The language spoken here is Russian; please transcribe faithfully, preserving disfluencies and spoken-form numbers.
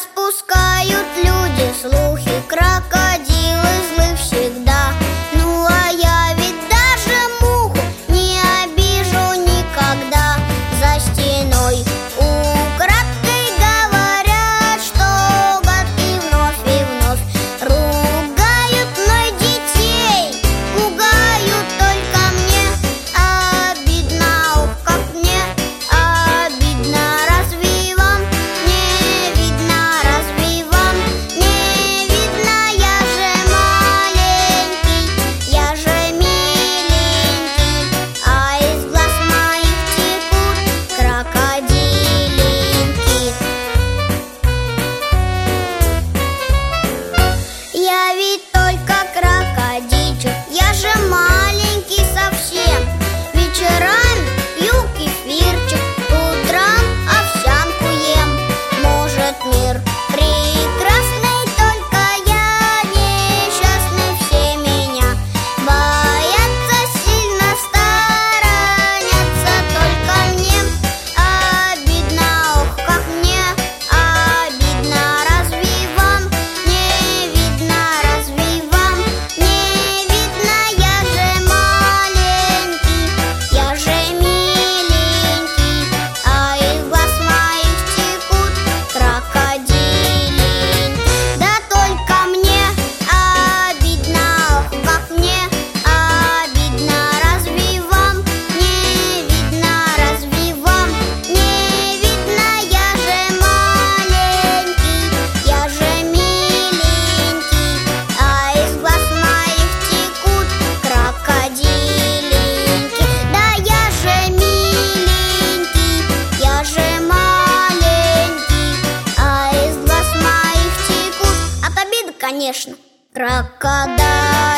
Распускают люди слухи, крокодилы злы всегда. Ну а я ведь даже муху не обижу никогда. За стеной украдкой говорят, что гадкий вновь и вновь ругают, но детей пугают только мне. Обидно, ох, как мне обидно. Разве вам не видно, разве вам не видно? Я же маленький, я же миленький, а из глаз моих текут крокодилинки. Я ведь только крокодильчик, я же маленький совсем. Вечерами пью кефирчик, по утрам овсянку ем. Может, мир прекрасный, только я несчастный. Все меня боятся, сильно сторонятся только мне. Обидно, ох, как мне обидно. Разве вам не видно, разве вам не видно? Я же маленький, я же миленький, а из глаз моих текут крокодилинки. Да только мне обидно, ох, как мне обидно. Разве вам не видно, разве вам не видно? Я же маленький, я же миленький, а из глаз моих текут крокодилинки. Да я же миленький, я же маленький, а из глаз моих текут от обиды, конечно, крокодилинки.